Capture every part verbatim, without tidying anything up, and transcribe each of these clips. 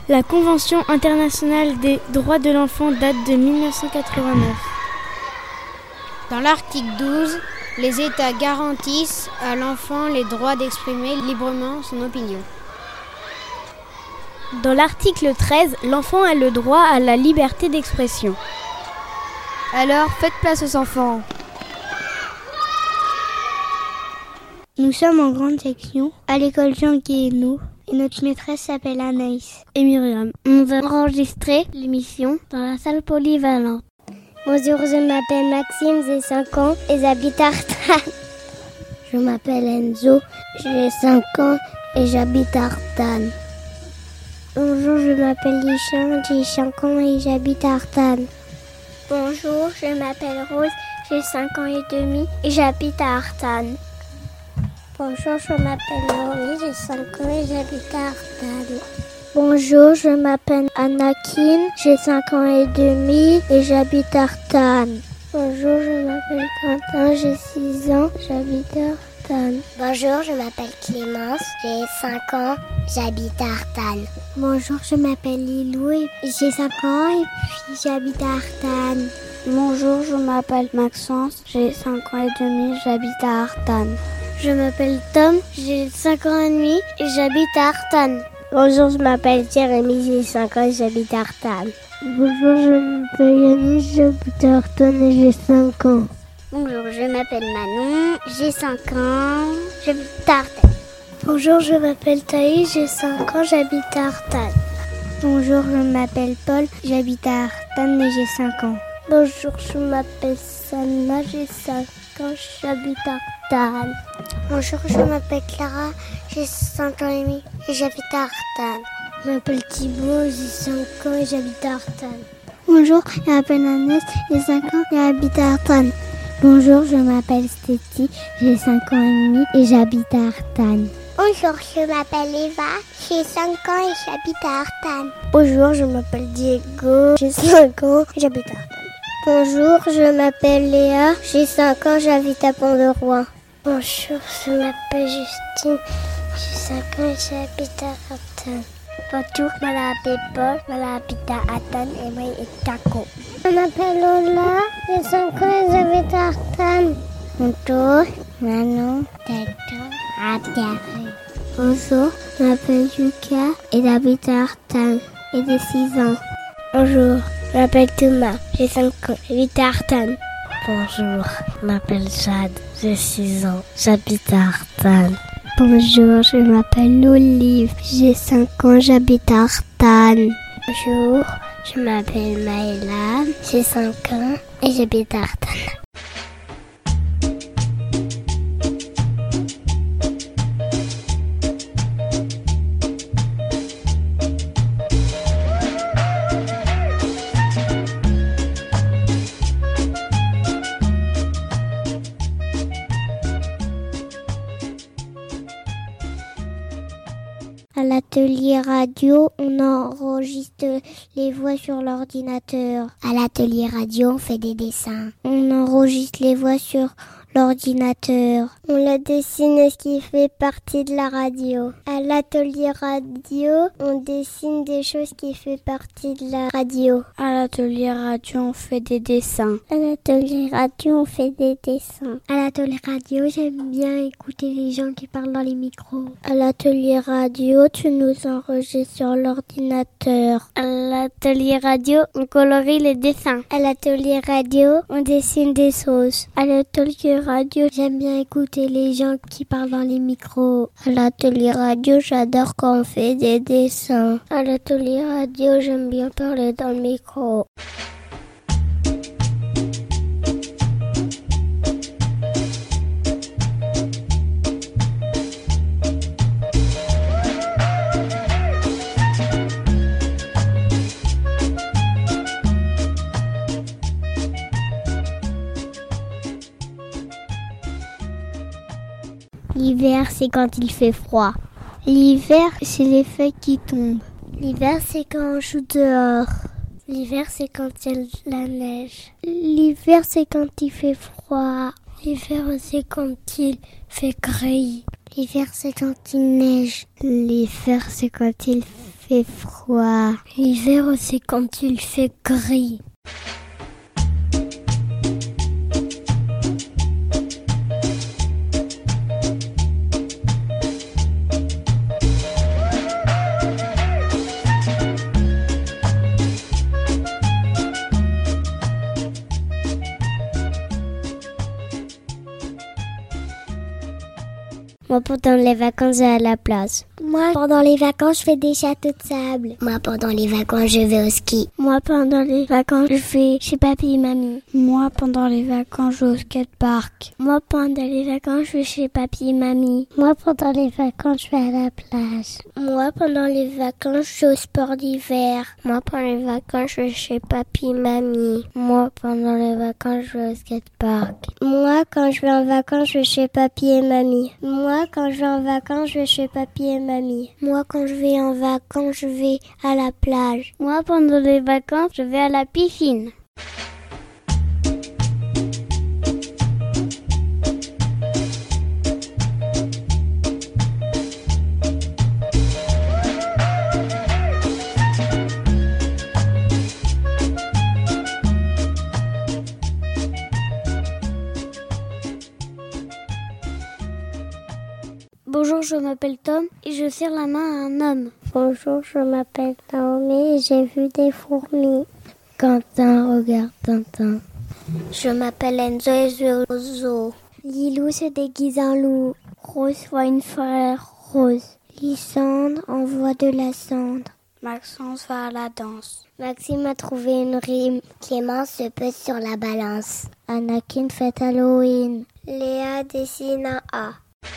La Convention internationale des droits de l'enfant date de dix-neuf cent quatre-vingt-neuf. Dans l'article douze, les États garantissent à l'enfant les droits d'exprimer librement son opinion. Dans l'article treize, l'enfant a le droit à la liberté d'expression. Alors, faites place aux enfants. Nous sommes en grande section à l'école Jean Guéhenno et notre maîtresse s'appelle Anaïs et Myriam. On va enregistrer l'émission dans la salle polyvalente. Bonjour, je m'appelle Maxime, j'ai cinq ans et j'habite à Artane. Je m'appelle Enzo, j'ai cinq ans et j'habite à Artane. Bonjour, je m'appelle Lishan, j'ai cinq ans et j'habite à Artane. Bonjour, je m'appelle Rose, j'ai cinq ans et demi et j'habite à Artane. Bonjour, je m'appelle Noémie, j'ai cinq ans et j'habite à Artane. Bonjour, je m'appelle Anakin, j'ai cinq ans et demi et j'habite à Artane. Bonjour, je m'appelle Quentin, j'ai six ans, j'habite à Artane. Bonjour, je m'appelle Clémence, j'ai cinq ans, j'habite à Artane. Bonjour, je m'appelle Lilou et j'ai cinq ans et puis j'habite à Artane. Bonjour, je m'appelle Maxence, j'ai cinq ans et demi, j'habite à Artane. Je m'appelle Tom, j'ai cinq ans et demi et j'habite à Artane. Bonjour, je m'appelle Jérémy, j'ai cinq ans et j'habite à Artane. Bonjour, je m'appelle Yannis, j'habite à Artane et j'ai cinq ans. Bonjour, je m'appelle Manon, j'ai cinq ans, j'habite à Artane. Bonjour, je m'appelle Thaïs, j'ai cinq ans, j'habite à Artane. Bonjour, je m'appelle Paul, j'habite à Artane et j'ai cinq ans. Bonjour, je m'appelle Sana, j'ai cinq ans, j'habite à Artane. Bonjour, je m'appelle Clara, j'ai cinq ans et demi et j'habite à Artane. Je m'appelle Thibaut, j'ai cinq ans et j'habite à Artane. Bonjour, je m'appelle Agnès, j'ai cinq ans et j'habite à Artane. Bonjour, je m'appelle Stétie, j'ai cinq ans et demi et j'habite à Artane. Bonjour, je m'appelle Eva, j'ai cinq ans et j'habite à Artane. Bonjour, je m'appelle Diego, j'ai cinq ans et j'habite à Artane. Bonjour, je m'appelle Léa, j'ai cinq ans, j'habite à Pont-de-Roi. Bonjour, je m'appelle Justine, j'ai cinq ans et j'habite à Artane. Bonjour, je m'appelle Paul, j'habite à Artane et moi et Taco. Je m'appelle Lola, j'ai cinq ans et j'habite à Artane. Bonjour, Manon, Tato, Artane. Bonjour, je m'appelle Yuka et j'habite à Artane et j'ai six ans. Bonjour, je m'appelle Thomas, j'ai cinq ans, j'habite à Artane. Bonjour, je m'appelle Jade, j'ai six ans, j'habite à Artane. Bonjour, je m'appelle Olive, j'ai cinq ans, j'habite à Artane. Bonjour, je m'appelle Maëla, j'ai cinq ans et j'habite à Artane. À l'atelier radio, on enregistre les voix sur l'ordinateur. À l'atelier radio, on fait des dessins. On enregistre les voix sur l'ordinateur. On la dessine ce qui fait partie de la radio. À l'atelier radio, on dessine des choses qui font partie de la radio. À l'atelier radio, on fait des dessins. À l'atelier radio, on fait des dessins. À l'atelier radio, j'aime bien écouter les gens qui parlent dans les micros. À l'atelier radio, tu nous enregistres sur l'ordinateur. À l'atelier radio, on colorie les dessins. À l'atelier radio, on dessine des choses. À l'atelier radio, j'aime bien écouter les gens qui parlent dans les micros. À l'atelier radio, j'adore quand on fait des dessins. À l'atelier radio, j'aime bien parler dans le micro. L'hiver, c'est quand il fait froid. L'hiver, c'est les feuilles qui tombent. L'hiver, c'est quand on joue dehors. L'hiver, c'est quand il y a de la neige. L'hiver, c'est quand il fait froid. L'hiver, c'est quand il fait gris. L'hiver, c'est quand il neige. L'hiver, c'est quand il fait froid. L'hiver, c'est quand il fait gris. Moi, pendant les vacances, je vais à la plage. Moi, pendant les vacances, je fais des châteaux de sable. Moi, pendant les vacances, je vais au ski. Moi, pendant les vacances, je vais chez papy et mamie. Moi, pendant les vacances, je vais au skatepark. Moi, pendant les vacances, je vais chez papy et mamie. Moi, pendant les vacances, je vais à la plage. Moi, pendant les vacances, je vais au sport d'hiver. Moi, pendant les vacances, je vais chez papy et mamie. Moi, pendant les vacances, je vais au skatepark. Moi, quand je vais en vacances, je vais chez papy et mamie. Moi, quand je vais en vacances, je vais chez papy et mamie. Moi, quand je vais en vacances, je vais à la plage. Moi, pendant les vacances, je vais à la piscine. Bonjour, je m'appelle Tom et je serre la main à un homme. Bonjour, je m'appelle Naomi et j'ai vu des fourmis. Quentin regarde Tintin. Je m'appelle Enzo et je vais au zoo. Lilou se déguise en loup. Rose voit une fleur rose. Lysandre envoie de la cendre. Maxence va à la danse. Maxime a trouvé une rime. Clémence se pèse sur la balance. Anakin fête Halloween. Léa dessine un A.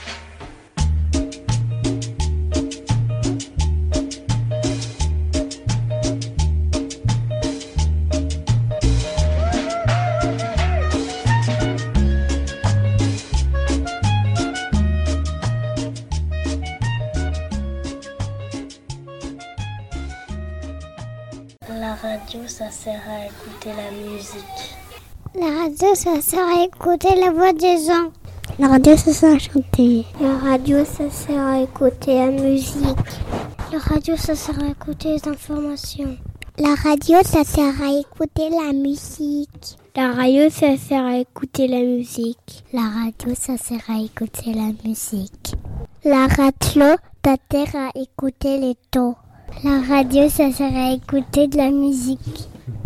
La radio, ça sert à écouter la musique. La radio, ça sert à écouter la voix des gens. La radio, ça sert à chanter. La radio, ça sert à écouter la musique. La radio, ça sert à écouter les informations. La radio, ça sert à écouter la musique. La radio, ça sert à écouter la musique. La radio, ça sert à écouter la musique. La radio, ça sert à écouter les taux. La radio, ça sert à écouter de la musique.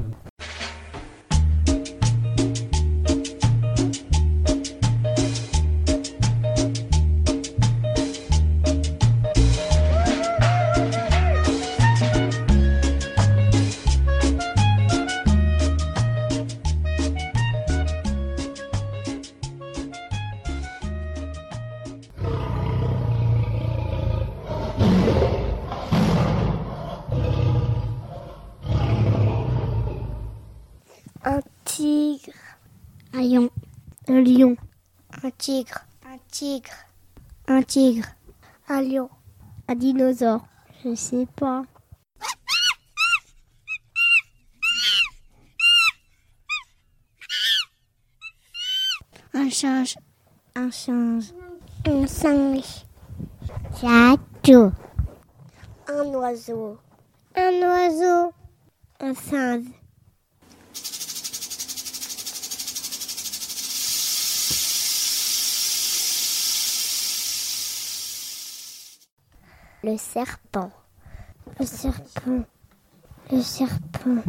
Un tigre. Un lion. Un lion. Un tigre. Un tigre. Un tigre. Un lion. Un dinosaure. Je sais pas. Un singe. Un singe. Un singe. Chatou. Un oiseau. Un oiseau. Un singe. Le serpent. Le serpent. Le serpent.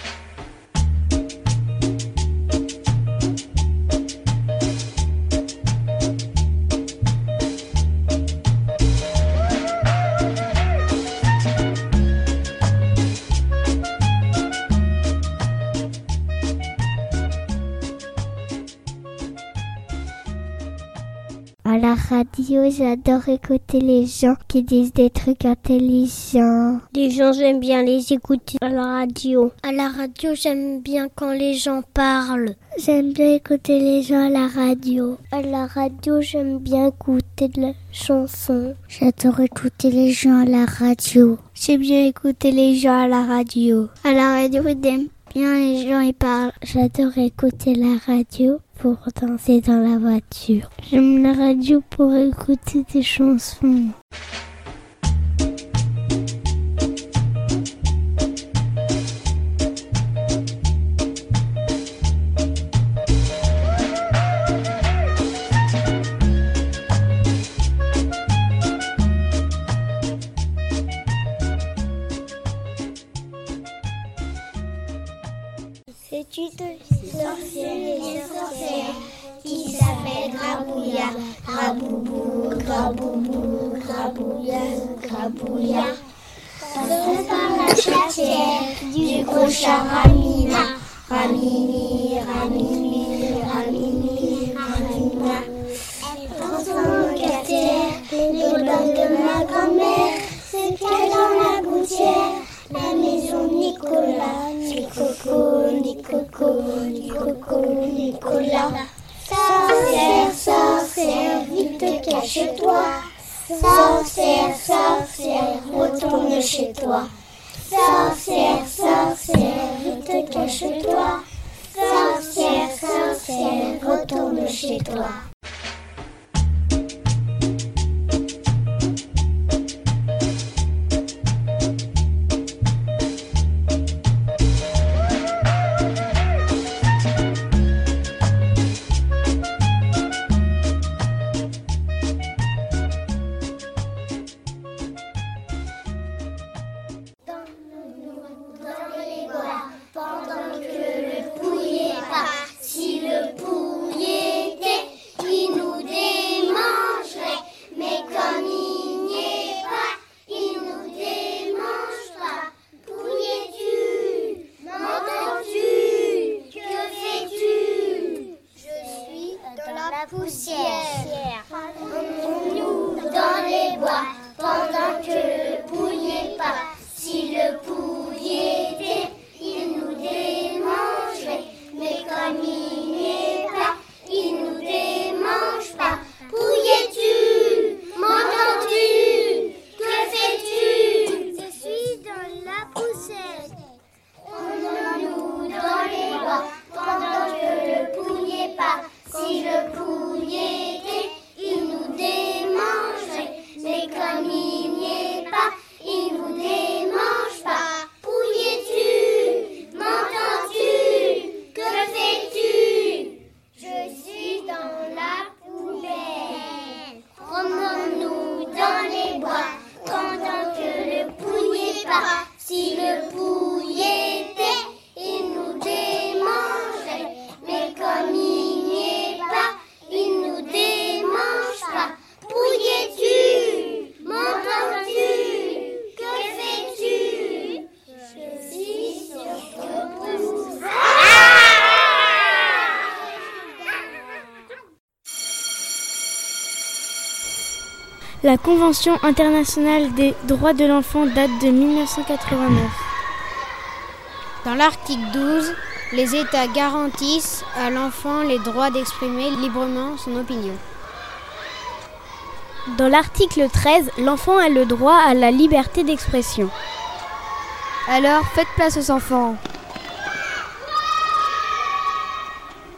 À la radio, j'adore écouter les gens qui disent des trucs intelligents. Les gens, j'aime bien les écouter à la radio. À la radio, j'aime bien quand les gens parlent. J'aime bien écouter les gens à la radio. À la radio, j'aime bien écouter de la chanson. J'adore écouter les gens à la radio. J'aime bien écouter les gens à la radio. À la radio, j'aime bien les gens y parlent. J'adore écouter la radio pour danser dans la voiture. J'aime la radio pour écouter des chansons. C'est une sorcière et sorcière qui s'appelle Grabouilla. Graboubou, graboubou, grabouilla, grabouilla. Passe par la chatière du gros chat Ramina. Ramini, Ramini, Ramini, Ramina. Elle transforme le castère, les bottes de ma grand-mère se cachent dans la gouttière. La maison Nicolas, Nicoco, Nicoco, Nicoco, Nicolas. Sorcière, sorcière, vite cache-toi. Sorcière, sorcière, retourne chez toi. Sorcière, sorcière, vite cache-toi. Sorcière, sorcière, retourne chez toi. Poussière, nous dans les bois, pendant que le pouillé part. Si le pouillé était, il nous démangerait, mais comme il n'est pas, il nous démange pas. Pouillé-tu, m'entends-tu, que fais-tu? Je suis dans la poussière. Promenons-nous dans les bois, pendant que le pouillé part. Si le pouillé était, il nous démangerait, mais comme il n'y est pas, il nous démange pas. Pouillé-tu, m'entends-tu, que fais-tu? Je suis dans la poubelle. Promenons-nous dans les bois, pendant que le pouillé part. Si le pouillé était, il nous démangerait, mais comme il il nous démange pas. Pouillé-tu, m'entends-tu, que fais-tu? Je suis sur le pouce. La Convention internationale des droits de l'enfant date de mille neuf cent quatre-vingt-neuf. Dans l'article douze, les États garantissent à l'enfant les droits d'exprimer librement son opinion. Dans l'article treize, l'enfant a le droit à la liberté d'expression. Alors, faites place aux enfants.